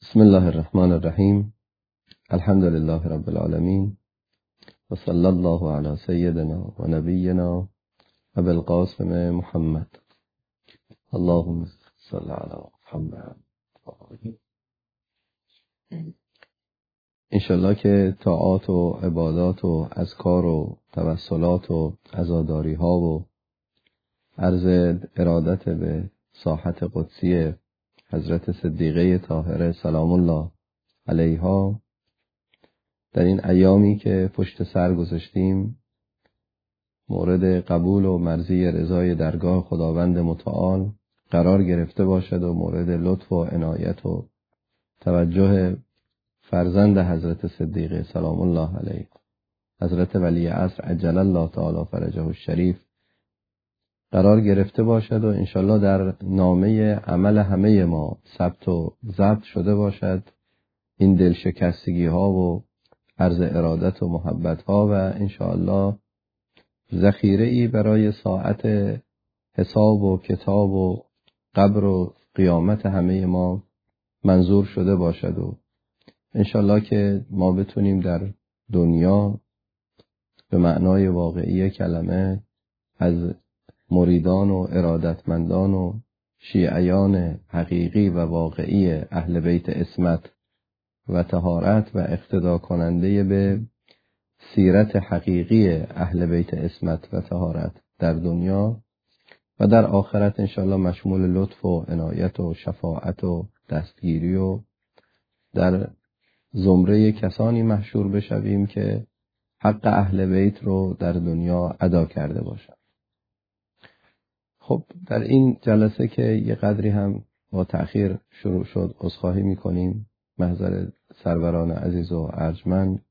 بسم الله الرحمن الرحیم. الحمد لله رب العالمین و صلی الله علی سیدنا و نبینا ابی القاسم محمد. اللهم صل علی محمد. انشالله که طاعات و عبادات و اذکار و توسلات و عزاداری ها و عرض ارادت به ساحت قدسی حضرت صدیقه طاهره سلام الله علیها در این ایامی که پشت سر گذاشتیم مورد قبول و مرضی رضای درگاه خداوند متعال قرار گرفته باشد و مورد لطف و عنایت و توجه فرزند حضرت صدیقه سلام الله علیه حضرت ولی عصر عجل الله تعالی فرجه الشریف قرار گرفته باشد و انشالله در نامه عمل همه ما ثبت و ضبط شده باشد این دلشکستگی ها و عرض ارادت و محبت ها و انشالله ذخیره ای برای ساعت حساب و کتاب و قبر و قیامت همه ما منظور شده باشد و انشالله که ما بتونیم در دنیا به معنای واقعی کلمه از مریدان و ارادتمندان و شیعیان حقیقی و واقعی اهل بیت عصمت و طهارت و اقتدا کننده به سیرت حقیقی اهل بیت عصمت و طهارت در دنیا و در آخرت انشاءالله مشمول لطف و عنایت و شفاعت و دستگیری و در زمره کسانی محشور بشویم که حق اهل بیت رو در دنیا ادا کرده باشند. خب در این جلسه که یه قدری هم با تأخیر شروع شد عذرخواهی میکنیم محضر سروران عزیز و ارجمند.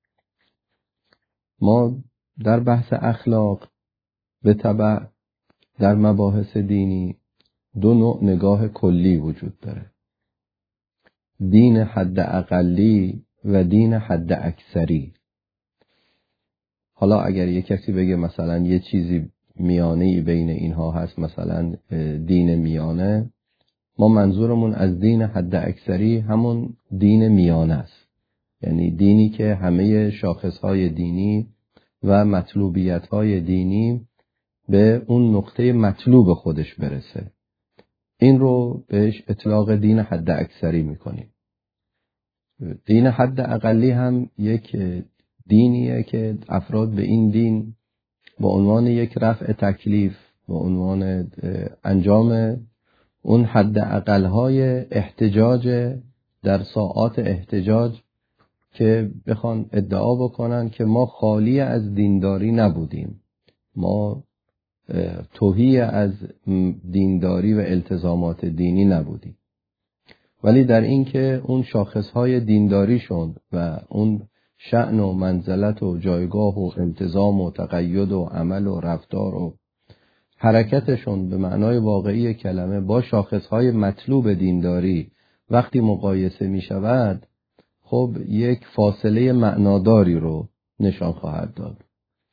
ما در بحث اخلاق به تبع در مباحث دینی دو نوع نگاه کلی وجود داره، دین حد اقلی و دین حد اکثری. حالا اگر یک کسی بگه مثلا یه چیزی میانه‌ای بین اینها هست، مثلا دین میانه، ما منظورمون از دین حد اکثری همون دین میانه است، یعنی دینی که همه شاخصهای دینی و مطلوبیت‌های دینی به اون نقطه مطلوب خودش برسه. این رو بهش اطلاق دین حد اکثری میکنیم. دین حد اقلی هم یک دینیه که افراد به این دین با عنوان یک رفع تکلیف، با عنوان انجام اون حد اقل‌های احتجاج در ساعات احتجاج که بخوان ادعا بکنن که ما خالی از دینداری نبودیم، ما تهی از دینداری و التزامات دینی نبودیم، ولی در این که اون شاخصهای دینداریشون و اون شأن و منزلت و جایگاه و التزام و تقید و عمل و رفتار و حرکتشون به معنای واقعی کلمه با شاخصهای مطلوب دینداری وقتی مقایسه می شود، خب یک فاصله معناداری رو نشان خواهد داد.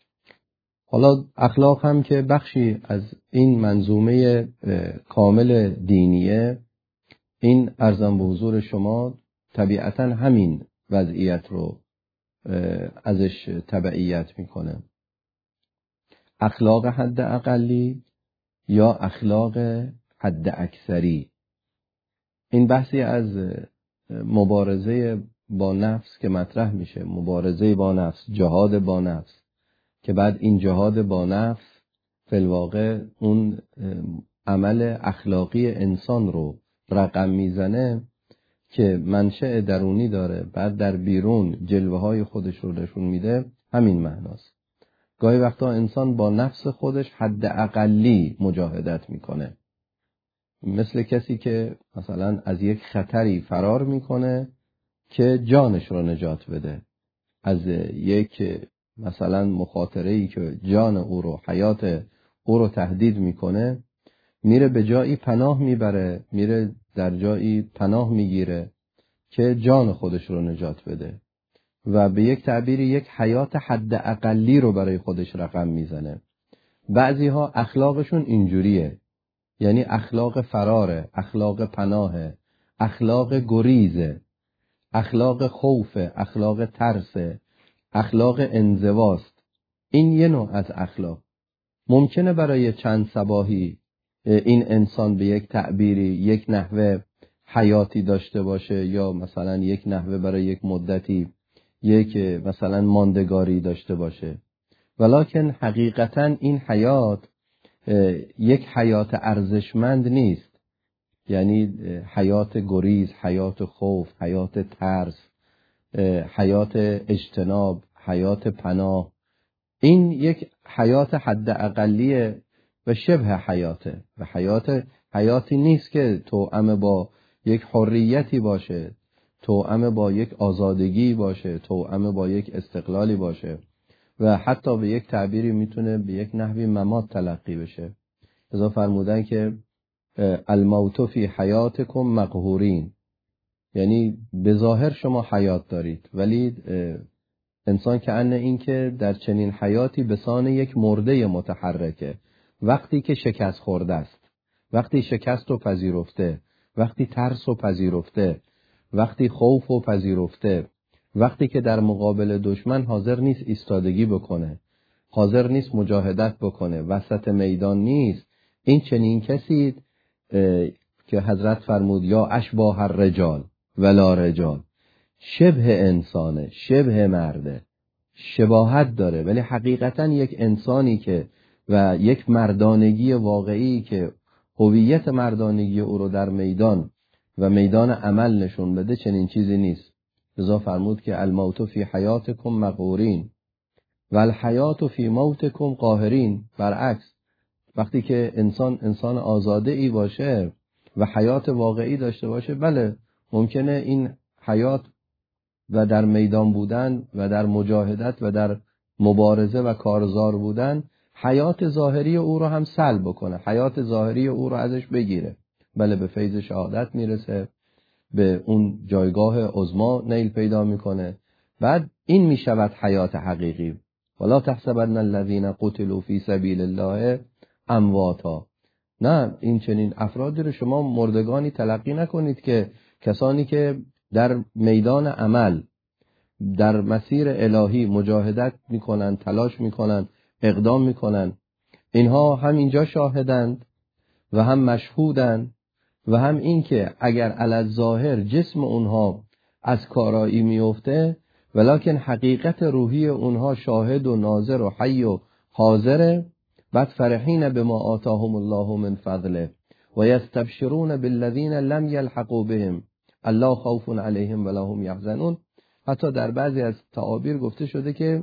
حالا اخلاق هم که بخشی از این منظومه کامل دینیه، این عرضم به حضور شما طبیعتا همین وضعیت رو ازش تبعیت میکنه. اخلاق حد اقلی یا اخلاق حد اکثری، این بحثی از مبارزه با نفس که مطرح میشه، مبارزه با نفس، جهاد با نفس، که بعد این جهاد با نفس فی الواقع اون عمل اخلاقی انسان رو رقم میزنه که منشأ درونی داره، بعد در بیرون جلوه های خودش رو نشون میده. همین معناست. گاهی وقتا انسان با نفس خودش حد اقلی مجاهدت میکنه، مثل کسی که مثلا از یک خطری فرار میکنه که جانش رو نجات بده، از یک مثلا مخاطره‌ای که جان او رو، حیات او رو تهدید میکنه، میره به جایی پناه میبره، میره در جایی پناه میگیره که جان خودش رو نجات بده و به یک تعبیری یک حیات حد اقلی رو برای خودش رقم میزنه. بعضی ها اخلاقشون اینجوریه، یعنی اخلاق فراره، اخلاق پناهه، اخلاق گریزه، اخلاق خوف، اخلاق ترس، اخلاق انزواست. این یه نوع از اخلاق. ممکنه برای چند صباحی این انسان به یک تعبیری، یک نحوه حیاتی داشته باشه، یا مثلا یک نحوه برای یک مدتی یک مثلا ماندگاری داشته باشه، ولکن حقیقتا این حیات یک حیات ارزشمند نیست. یعنی حیات گریز، حیات خوف، حیات ترس، حیات اجتناب، حیات پناه، این یک حیات حد اقلیه و شبه حیاته و حیاتی نیست که توأم با یک حریتی باشه، توأم با یک آزادگی باشه، توأم با یک استقلالی باشه و حتی به یک تعبیری میتونه به یک نحوی ممات تلقی بشه. لذا فرمودن که الموت فی حیاتکم مقهورین، یعنی به ظاهر شما حیات دارید ولی انسان که انه این که در چنین حیاتی به سان یک مرده متحرکه. وقتی که شکست خورده است، وقتی شکست رو پذیرفته، وقتی ترس رو پذیرفته، وقتی خوف رو پذیرفته، وقتی که در مقابل دشمن حاضر نیست ایستادگی بکنه، حاضر نیست مجاهدت بکنه، وسط میدان نیست، این چنین کسی که حضرت فرمود یا اشباه الرجال ولا رجال، شبه انسانه، شبه مرده، شباهت داره ولی حقیقتا یک انسانی که و یک مردانگی واقعی که هویت مردانگی او رو در میدان و میدان عمل نشون بده، چنین چیزی نیست. لذا فرمود که الموت فی حیاتکم مقهورین و الحیات فی موتکم قاهرین. برعکس، وقتی که انسان آزاده ای باشه و حیات واقعی داشته باشه، بله ممکنه این حیات و در میدان بودن و در مجاهدت و در مبارزه و کارزار بودن حیات ظاهری او رو هم سلب بکنه، حیات ظاهری او رو ازش بگیره. بله به فیض شهادت میرسه، به اون جایگاه عظما نیل پیدا میکنه. بعد این میشود حیات حقیقی. ولا تحسبن الذين قتلوا في سبيل الله امواتا. نه، این چنین افرادی رو شما مردگانی تلقی نکنید که کسانی که در میدان عمل در مسیر الهی مجاهدت میکنن، تلاش میکنن، اقدام میکنن، اینها هم اینجا شاهدند و هم مشهودند و هم این که اگر علی ظاهر جسم اونها از کارایی میفته ولکن حقیقت روحی اونها شاهد و ناظر و حی و حاضره. بعد فرحین بما آتاهم الله من فضله و یستبشرون بالذین لم یلحقوا بهم الله خوف علیهم ولا هم یحزنون. حتی در بعضی از تعابیر گفته شده که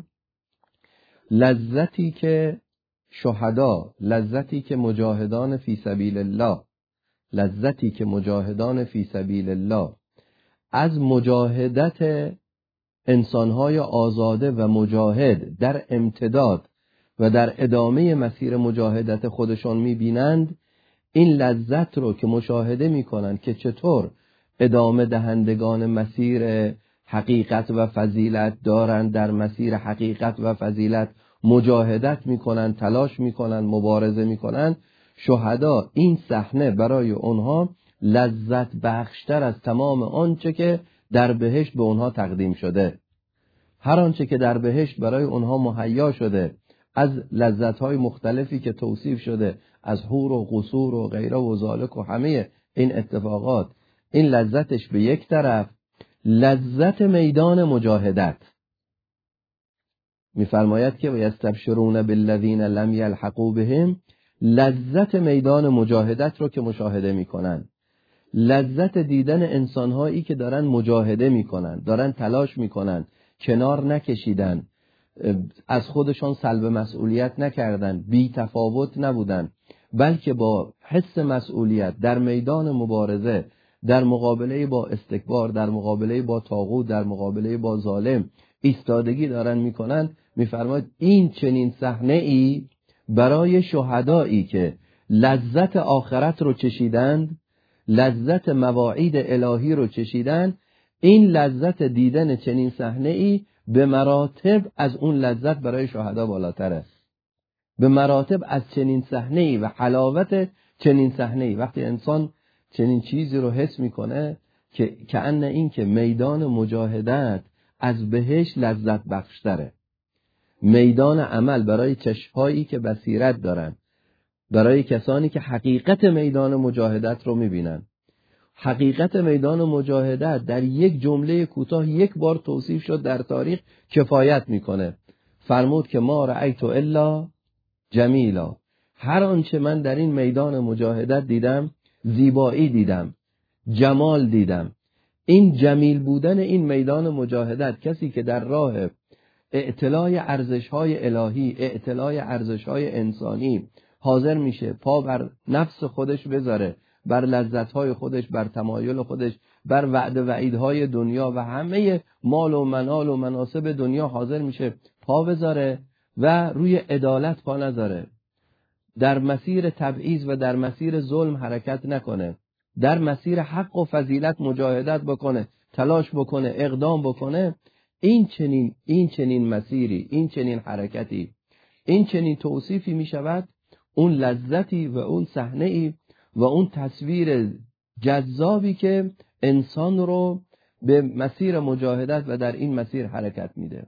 لذتی که شهدا، لذتی که مجاهدان فی سبیل الله، لذتی که مجاهدان فی سبیل الله از مجاهدت انسانهای آزاده و مجاهد در امتداد و در ادامه مسیر مجاهدت خودشان میبینند، این لذت رو که مشاهده میکنند که چطور ادامه دهندگان مسیر حقیقت و فضیلت دارند، در مسیر حقیقت و فضیلت مجاهدت میکنن، تلاش میکنن، مبارزه میکنن، شهدا این صحنه برای اونها لذت بخشتر از تمام آنچه که در بهشت به اونها تقدیم شده. هر آنچه که در بهشت برای اونها مهیا شده از لذت‌های مختلفی که توصیف شده، از حور و قصور و غیره و ذالک و همه این اتفاقات، این لذتش به یک طرف، لذت میدان مجاهدت می‌فرماید که و یستبشرون بالذین لم یلحقوا بهم، لذت میدان مجاهدت رو که مشاهده میکنن، لذت دیدن انسانهایی که دارن مجاهده میکنن، دارن تلاش میکنن، کنار نکشیدن، از خودشان سلب مسئولیت نکردن، بی تفاوت نبودن، بلکه با حس مسئولیت در میدان مبارزه، در مقابله با استکبار، در مقابله با طاغوت، در مقابله با ظالم ایستادگی دارن میکنن. میفرماید این چنین صحنه ای برای شهدایی که لذت آخرت رو چشیدند، لذت مواعید الهی رو چشیدند، این لذت دیدن چنین صحنه ای به مراتب از اون لذت برای شهدا بالاتره، به مراتب از چنین صحنه ای و حلاوت چنین صحنه ای. وقتی انسان چنین چیزی رو حس میکنه که کأن این که میدان مجاهدت از بهشت لذت بخشتره. میدان عمل برای چشمهایی که بصیرت دارن، برای کسانی که حقیقت میدان مجاهدت رو میبینن. حقیقت میدان مجاهدت در یک جمله کوتاه یک بار توصیف شد در تاریخ، کفایت میکنه. فرمود که ما رأیت الا جمیلا، هر آنچه من در این میدان مجاهدت دیدم زیبایی دیدم، جمال دیدم. این جمیل بودن این میدان مجاهدت، کسی که در راه اعتلاع ارزش‌های الهی، اعتلاع ارزش‌های انسانی حاضر میشه پا بر نفس خودش بذاره، بر لذت‌های خودش، بر تمایل خودش، بر وعده وعیدهای دنیا و همه مال و منال و مناصب دنیا حاضر میشه پا بذاره و روی عدالت پا نذاره، در مسیر تبعیض و در مسیر ظلم حرکت نکنه، در مسیر حق و فضیلت مجاهدت بکنه، تلاش بکنه، اقدام بکنه. این چنین مسیری، این چنین حرکتی، این چنین توصیفی می شود اون لذتی و اون صحنه‌ای و اون تصویر جذابی که انسان رو به مسیر مجاهدت و در این مسیر حرکت میده.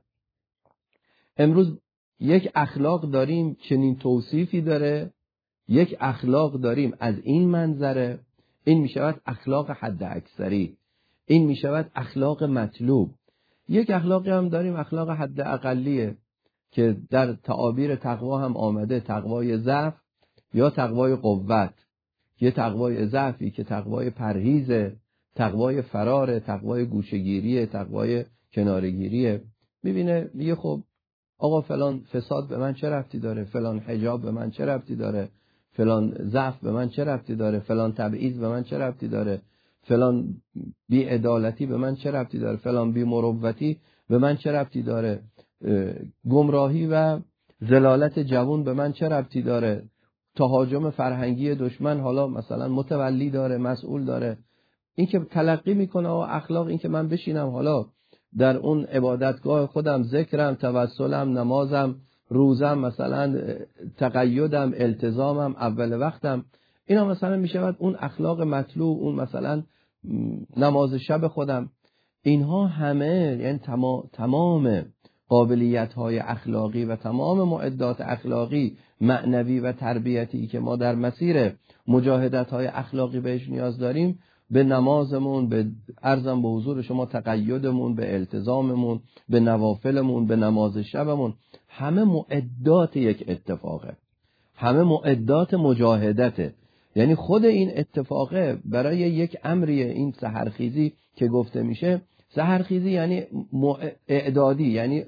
امروز یک اخلاق داریم چنین توصیفی داره، یک اخلاق داریم از این منظره. این می شود اخلاق حد اکثری، این می شود اخلاق مطلوب. یک اخلاقی هم داریم اخلاق حد اقلیه که در تعابیر تقوا هم آمده، تقوای ضعف یا تقوای قوت. یه تقوای ضعفی که تقوای پرهیزه، تقوای فراره، تقوای گوشه‌گیریه، تقوای کنارگیریه. میبینه میگه خب آقا فلان فساد به من چه ربطی داره، فلان حجاب به من چه ربطی داره، فلان ضعف به من چه ربطی داره، فلان تبعیض به من چه ربطی داره، فلان بی‌عدالتی به من چه ربطی داره، فلان بی‌مروتی به من چه ربطی داره، گمراهی و ضلالت جوان به من چه ربطی داره، تهاجم فرهنگی دشمن حالا مثلا متولی داره، مسئول داره. این که تلقی میکنه و اخلاق این که من بشینم حالا در اون عبادتگاه خودم ذکرم، توسلم، نمازم، روزم، مثلا تقیدم، التزامم، اول وقتم، اینا مثلا میشود اون اخلاق مطلوب، اون مثلا نماز شب خودم. اینها همه یعنی تمام قابلیت‌های اخلاقی و تمام معدات اخلاقی، معنوی و تربیتی که ما در مسیر مجاهدت‌های اخلاقی بهش نیاز داریم، به نمازمون، به عرضم به حضور شما تقیدمون، به التزاممون، به نوافلمون، به نماز شبمون، همه معدات یک اتفاقه، همه معدات مجاهدته. یعنی خود این اتفاقه برای یک امری، این سحرخیزی که گفته میشه، سحرخیزی یعنی اعدادی، یعنی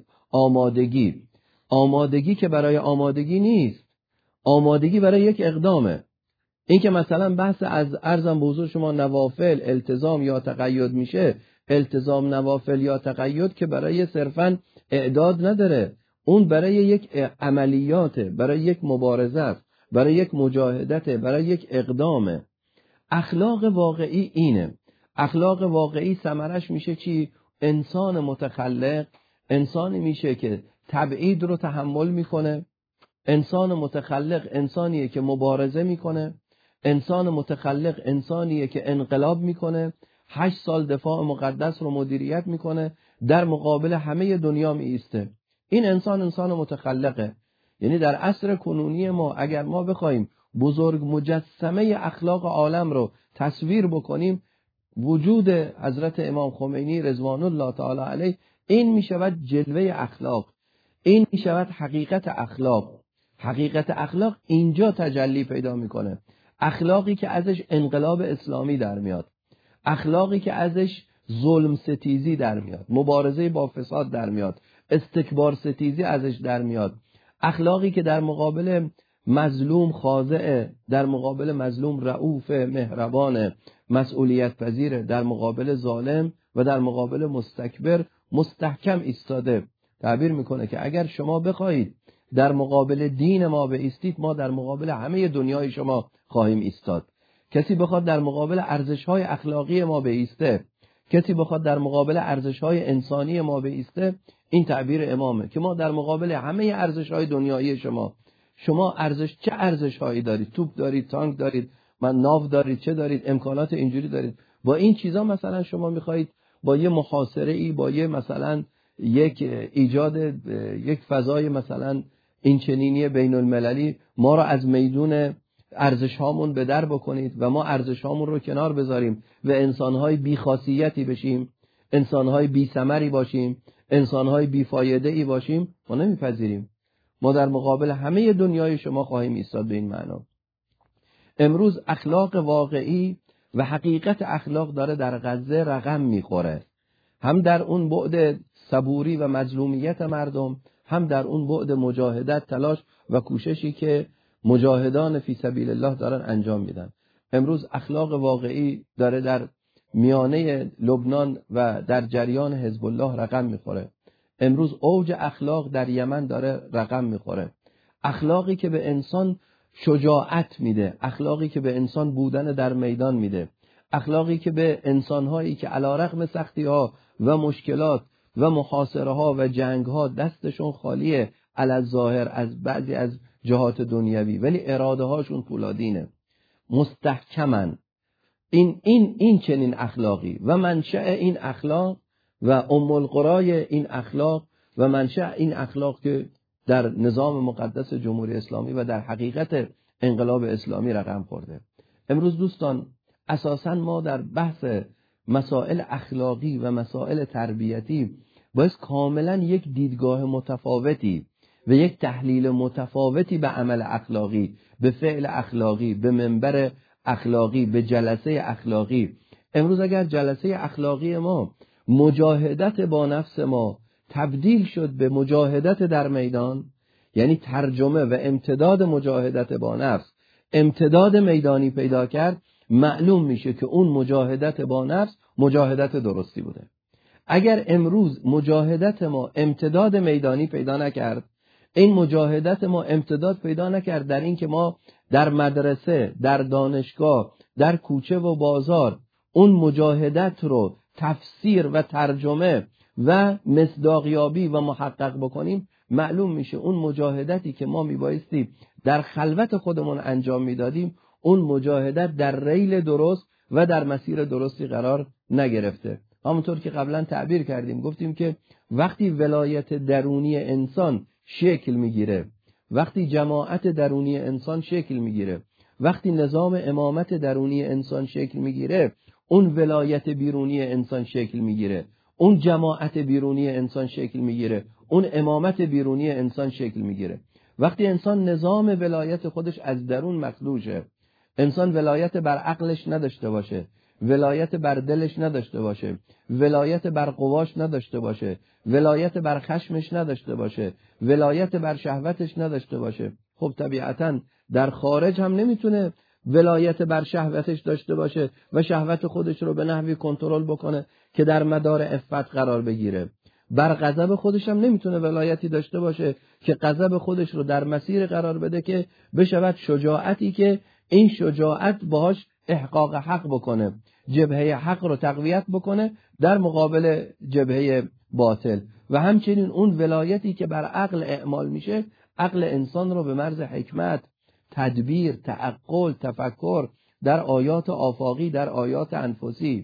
آمادگی که برای آمادگی نیست، آمادگی برای یک اقدامه. این که مثلا بحث از عرضم به حضور شما نوافل، التزام یا تقید میشه، التزام، نوافل یا تقید که برای صرفاً اعداد نداره، اون برای یک عملیاته، برای یک مبارزه، برای یک مجاهدته، برای یک اقدامه. اخلاق واقعی اینه. اخلاق واقعی ثمرش میشه چی؟ انسان متخلق، انسانی میشه که تبعید رو تحمل میکنه. انسان متخلق انسانیه که مبارزه میکنه. انسان متخلق انسانیه که انقلاب میکنه، 8 سال دفاع مقدس رو مدیریت میکنه، در مقابل همه دنیا میایسته. این انسان متخلقه. یعنی در عصر کنونی ما اگر ما بخوایم بزرگ مجسمه اخلاق عالم رو تصویر بکنیم، وجود حضرت امام خمینی رضوان الله تعالی علیه این میشود جلوه اخلاق، این میشود حقیقت اخلاق. حقیقت اخلاق اینجا تجلی پیدا میکنه. اخلاقی که ازش انقلاب اسلامی در میاد، اخلاقی که ازش ظلم ستیزی در میاد، مبارزه با فساد در میاد، استکبار ستیزی ازش در میاد، اخلاقی که در مقابل مظلوم خاضعه، در مقابل مظلوم رؤوف، مهربان، مسئولیت پذیره، در مقابل ظالم و در مقابل مستکبر مستحکم ایستاده. تعبیر میکنه که اگر شما بخواهید در مقابل دین ما بایستید، ما در مقابل همه دنیای شما خواهیم ایستاد. کسی بخواد در مقابل ارزش‌های اخلاقی ما بایسته، کسی بخواد در مقابل ارزش‌های انسانی ما بایسته، این تعبیر امامه که ما در مقابل همه ارزش‌های دنیایی شما ارزش، چه ارزش‌هایی دارید؟ توپ دارید، تانک دارید، من ناو دارید، چه دارید، امکانات اینجوری دارید. با این چیزا مثلا شما میخواهید با یه محاصره ای، با یه مثلا یک ایجاد یک فضای مثلا این چنینی بین المللی ما رو از میدون ارزش هامون به در بکنید و ما ارزش هامون رو کنار بذاریم و انسانهای بی خاصیتی بشیم، انسانهای بی ثمری باشیم، انسانهای بی فایده ای باشیم. ما نمیپذیریم. ما در مقابل همه دنیای شما خواهیم ایستاد به این معنا. امروز اخلاق واقعی و حقیقت اخلاق داره در غزه رقم میخوره، هم در اون بعد صبوری و مظلومیت مردم، هم در اون بعد مجاهدت، تلاش و کوششی که مجاهدان فی سبیل الله دارن انجام میدن. امروز اخلاق واقعی داره در میانه لبنان و در جریان حزب الله رقم میخوره. امروز اوج اخلاق در یمن داره رقم میخوره. اخلاقی که به انسان شجاعت میده، اخلاقی که به انسان بودن در میدان میده، اخلاقی که به انسانهایی که علیرغم سختی‌ها و مشکلات و محاصره‌ها و جنگ‌ها دستشون خالیه علی‌الظاهر از بعضی از جهات دنیوی، ولی اراده هاشون فولادینه، مستحکمن. این چنین اخلاقی و منشأ این اخلاق و ام القرای این اخلاق و منشأ این اخلاق که در نظام مقدس جمهوری اسلامی و در حقیقت انقلاب اسلامی رقم خورده. امروز دوستان اساساً ما در بحث مسائل اخلاقی و مسائل تربیتی باید کاملا یک دیدگاه متفاوتی و یک تحلیل متفاوتی به عمل اخلاقی، به فعل اخلاقی، به منبر اخلاقی، به جلسه اخلاقی. امروز اگر جلسه اخلاقی ما مجاهدت با نفس ما تبدیل شد به مجاهدت در میدان، یعنی ترجمه و امتداد مجاهدت با نفس امتداد میدانی پیدا کرد، معلوم میشه که اون مجاهدت با نفس مجاهدت درستی بوده. اگر امروز مجاهدت ما امتداد میدانی پیدا نکرد، این مجاهدت ما امتداد پیدا نکرد در این که ما در مدرسه، در دانشگاه، در کوچه و بازار اون مجاهدت رو تفسیر و ترجمه و مصداقیابی و محقق بکنیم، معلوم میشه اون مجاهدتی که ما میبایستی در خلوت خودمون انجام میدادیم، اون مجاهدت در ریل درست و در مسیر درستی قرار نگرفته. همونطور که قبلا تعبیر کردیم، گفتیم که وقتی ولایت درونی انسان شکل میگیره، وقتی جماعت درونی انسان شکل میگیره، وقتی نظام امامت درونی انسان شکل میگیره، اون ولایت بیرونی انسان شکل میگیره، اون جماعت بیرونی انسان شکل میگیره، اون امامت بیرونی انسان شکل میگیره. وقتی انسان نظام ولایت خودش از درون مخدوشه، انسان ولایت بر عقلش نداشته باشه، ولایت بر دلش نداشته باشه، ولایت بر قواش نداشته باشه، ولایت بر خشمش نداشته باشه، ولایت بر شهوتش نداشته باشه، خب طبیعتاً در خارج هم نمیتونه ولایت بر شهوتش داشته باشه و شهوت خودش رو به نحوی کنترل بکنه که در مدار عفت قرار بگیره. بر غضب خودش هم نمیتونه ولایتی داشته باشه که غضب خودش رو در مسیر قرار بده که بشود شجاعتی که این شجاعت باهاش احقاق حق بکنه، جبهه حق رو تقویت بکنه در مقابل جبهه باطل. و همچنین اون ولایتی که بر عقل اعمال میشه، عقل انسان رو به مرز حکمت، تدبیر، تعقل، تفکر در آیات آفاقی، در آیات انفسی.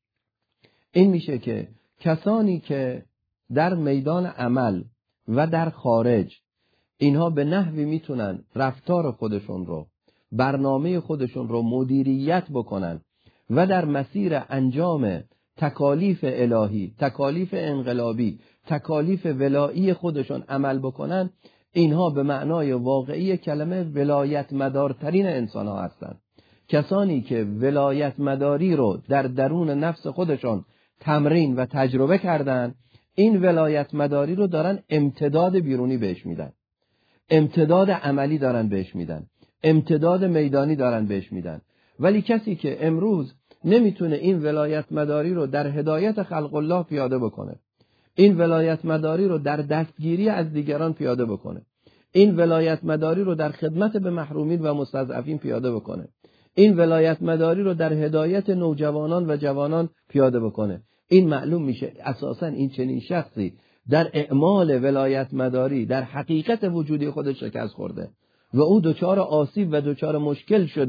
این میشه که کسانی که در میدان عمل و در خارج اینها به نحوی میتونن رفتار خودشون رو، برنامه خودشون رو مدیریت بکنن و در مسیر انجام تکالیف الهی، تکالیف انقلابی، تکالیف ولایی خودشون عمل بکنن، اینها به معنای واقعی کلمه ولایت مدارترین انسان ها هستند. کسانی که ولایت مداری رو در درون نفس خودشون تمرین و تجربه کردن، این ولایت مداری رو دارن امتداد بیرونی بهش میدن، امتداد عملی دارن بهش میدن، امتداد میدانی دارن بهش میدن. ولی کسی که امروز نمیتونه این ولایت مداری رو در هدایت خلق الله پیاده بکنه، این ولایت مداری رو در دستگیری از دیگران پیاده بکنه، این ولایت مداری رو در خدمت به محرومین و مستضعفین پیاده بکنه، این ولایت مداری رو در هدایت نوجوانان و جوانان پیاده بکنه، این معلوم میشه اساساً این چنین شخصی در اعمال ولایت مداری در حقیقت وجودی خودش شکست خورده و او دچار آسیب و دچار مشکل شده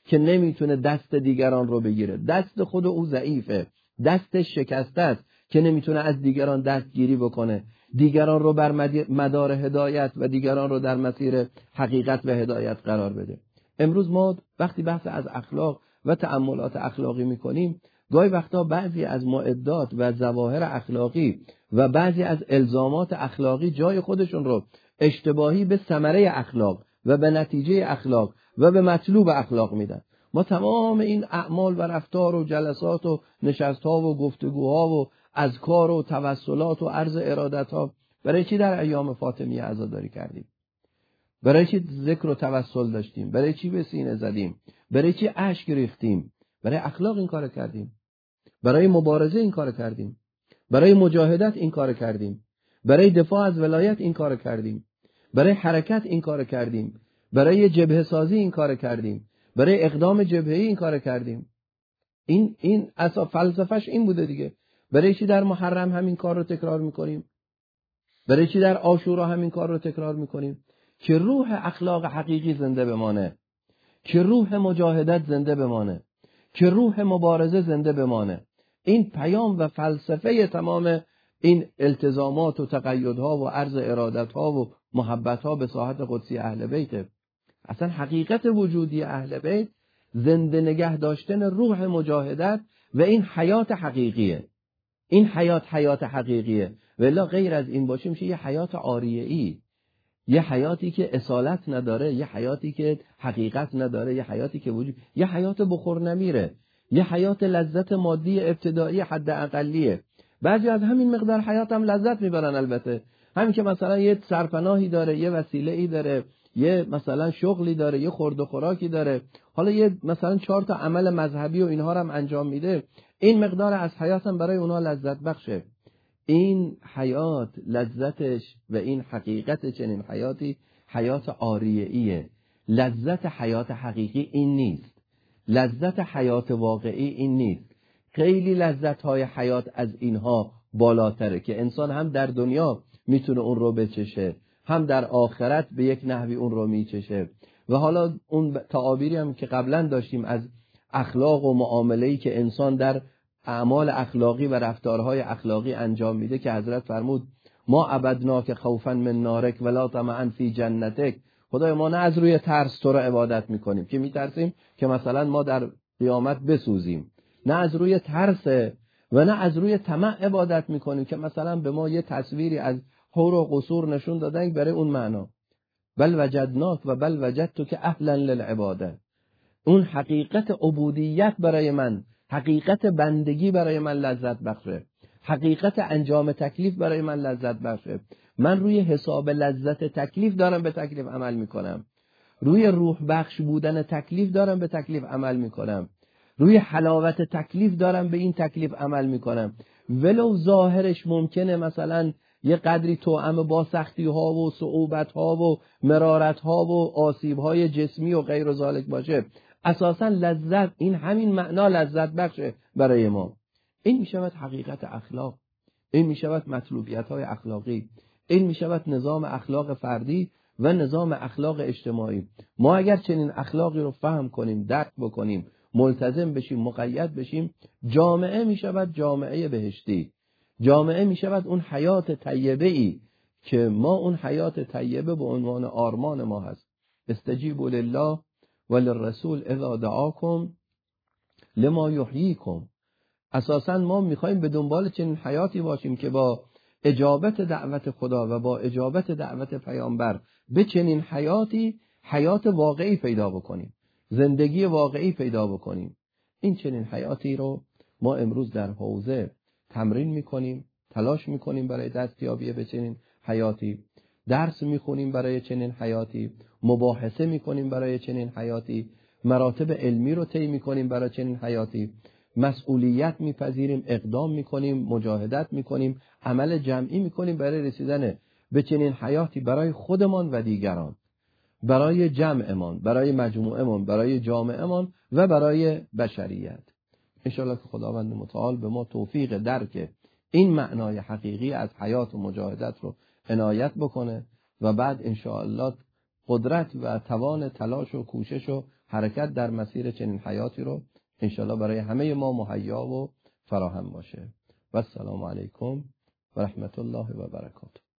که نمیتونه دست دیگران رو بگیره، دست خود او ضعیفه، دستش شکسته است که نمیتونه از دیگران دستگیری بکنه، دیگران رو بر مدار هدایت و دیگران رو در مسیر حقیقت و هدایت قرار بده. امروز ما وقتی بحث از اخلاق و تأملات اخلاقی میکنیم، گاهی وقتا بعضی از معدات و ظواهر اخلاقی و بعضی از الزامات اخلاقی جای خودشون رو اشتباهی به ثمره اخلاق و به نتیجه اخلاق و به مطلوب اخلاق میدن. ما تمام این اعمال و رفتار و جلسات و نشست‌ها و گفتگوها و اذکار و توسلات و عرض ارادت‌ها برای چی در ایام فاطمیه عزاداری کردیم؟ برای چی ذکر و توسل داشتیم؟ برای چی به سینه زدیم؟ برای چی اشک ریختیم؟ برای اخلاق این کار کردیم. برای مبارزه این کار کردیم. برای مجاهدت این کار کردیم. برای دفاع از ولایت این کار کردیم. برای حرکت این کار کردیم. برای جبهه سازی این کار کردیم. برای اقدام جبهه‌ای این کار کردیم. این اصلا فلسفه‌اش این بوده دیگه. برای چی در محرم همین کار رو تکرار می‌کنیم؟ برای چی در عاشورا همین کار رو تکرار می‌کنیم؟ که روح اخلاق حقیقی زنده بمانه، که روح مجاهدت زنده بمانه، که روح مبارزه زنده بمانه. این پیام و فلسفه تمام این التزامات و تقیدها و عرض ارادتها و محبتها به ساحت قدسی اهل بیت. اصلا حقیقت وجودی اهل بیت زنده نگه داشتن روح مجاهدت و این حیات حقیقیه. این حیات حقیقیه. ولی غیر از این باشه میشه یه حیات عاریه‌ای، یه حیاتی که اصالت نداره، یه حیاتی که حقیقت نداره، یه حیاتی که وجود، یه حیات بخور نمیره، یه حیات لذت مادی ابتدایی حد اقلیه. بعضی از همین مقدار حیات هم لذت میبرن. البته همین که مثلا یه سرپناهی داره، یه وسیله‌ای داره، یه مثلا شغلی داره، یه خورد و خوراکی داره، حالا یه مثلا 4 تا عمل مذهبی و اینها رو هم انجام میده، این مقدار از حیات هم برای اونها لذت بخشه. این حیات لذتش و این حقیقت چنین حیاتی حیات عاریه‌ایه. لذت حیات حقیقی این نیست. لذت حیات واقعی این نیست. خیلی لذت‌های حیات از اینها بالاتره که انسان هم در دنیا میتونه اون رو بچشه، هم در آخرت به یک نحوی اون رو میچشه. و حالا اون تعابیری هم که قبلا داشتیم از اخلاق و معامله‌ای که انسان در اعمال اخلاقی و رفتارهای اخلاقی انجام میده که حضرت فرمود ما عبدناک خوفا من نارک ولا طمعا فی جنتک. خدای ما نه از روی ترس تو را عبادت میکنیم که میترسیم که مثلا ما در قیامت بسوزیم، نه از روی ترس و نه از روی طمع عبادت میکنیم که مثلا به ما یه تصویری از حور و قصور نشون دادن برای اون معنا. بل وجدناک و بل وجدتک اهلا للعباده. اون حقیقت عبودیت برای من، حقیقت بندگی برای من لذت بخشه، حقیقت انجام تکلیف برای من لذت بخشه. من روی حساب لذت تکلیف دارم به تکلیف عمل میکنم، روی روح بخش بودن تکلیف دارم به تکلیف عمل میکنم، روی حلاوت تکلیف دارم به این تکلیف عمل میکنم. ولو ظاهرش ممکنه مثلا یه قدری توأم با سختی ها و صعوبت ها و مرارت ها و آسیب های جسمی و غیر ذالک باشه، اساسا لذت، این همین معنا لذت بخشه برای ما. این میشود حقیقت اخلاق، این میشود مطلوبیت های اخلاقی، این میشود نظام اخلاق فردی و نظام اخلاق اجتماعی. ما اگر چنین اخلاقی رو فهم کنیم، درک بکنیم، ملتزم بشیم، مقید بشیم، جامعه میشود جامعه بهشتی، جامعه میشود اون حیات طیبه‌ای که ما اون حیات طیبه به عنوان آرمان ما هست. استجیبوا لله وللرسول اذا دعاکم لما یحییکم. اساسا ما میخوایم به دنبال چنین حیاتی باشیم که با اجابت دعوت خدا و با اجابت دعوت پیامبر به چنین حیاتی حیات واقعی پیدا بکنیم، زندگی واقعی پیدا بکنیم. این چنین حیاتی رو ما امروز در حوزه تمرین میکنیم، تلاش میکنیم برای دستیابی به چنین حیاتی، درس میخونیم برای چنین حیاتی، مباحثه میکنیم برای چنین حیاتی، مراتب علمی رو طی میکنیم برای چنین حیاتی، مسئولیت میپذیریم، اقدام میکنیم، مجاهدت میکنیم، عمل جمعی میکنیم برای رسیدن به چنین حیاتی برای خودمان و دیگران، برای جمعمان، برای مجموعهمان، برای جامعهمان و برای بشریت. انشاءالله که خداوند متعال به ما توفیق درک این معنای حقیقی از حیات و مجاهدت رو عنایت بکنه و بعد انشاءالله قدرت و توان تلاش و کوشش و حرکت در مسیر چنین حیاتی رو انشالله برای همه ما مهیا و فراهم باشه. و السلام علیکم و رحمت الله و برکاته.